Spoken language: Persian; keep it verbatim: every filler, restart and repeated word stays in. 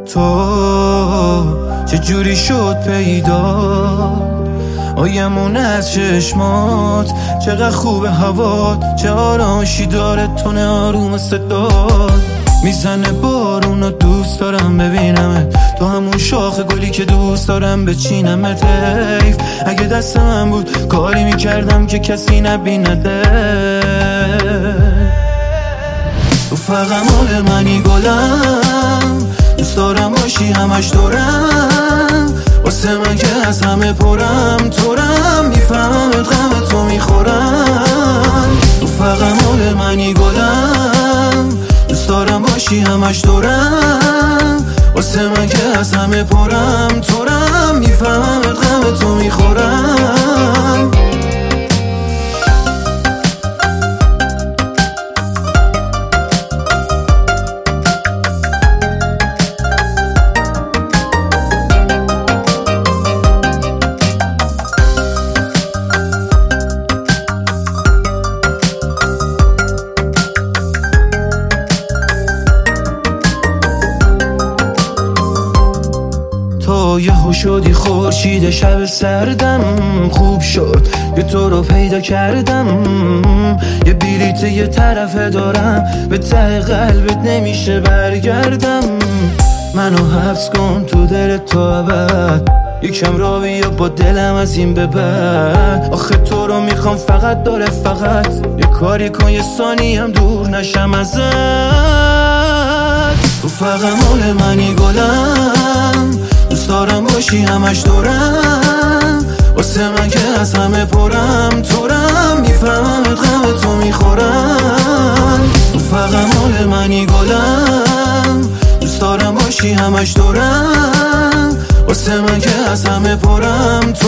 تو چجوری شد پیدا آیمون از چشمات، چقدر خوبه هوات، چه آرامشی داره تونه آروم صدات. میزنه بارون و دوست دارم ببینمت، تو همون شاخ گلی که دوست دارم بچینمت. حیف اگه دست من بود کاری میکردم که کسی نبینده. تو فقط مال منی گلم، دوست دارم باشی همش دورم، واسه من که از همه پرم تورم، میفهمم غم تو میخورم. تو فقط مال منی گلم، دوست دارم باشی همش دورم، واسه من که از همه پرم تورم، میفهمم غم تو میخورم. تو یهو شدی خورشید شب سردم، خوب شد که تو رو پیدا کردم. یه بلیت یه طرفه دارم، به ته قلبت نمیشه برگردم. منو حبس کن تو دل تو ابد، یکم را بیا با دلم از این به بعد. آخه تو رو میخوام فقط داره فقط، یه کاری کن یه ثانی هم دور نشم ازت. تو فقط مال منی گلم، دوست دارم باشی همش دورم، واسه من که از همه پرم تورم، میفهمم غم تو میخورم. تو فقط مال منی گلم، دوست دارم باشی همش دورم، واسه من که از همه پرم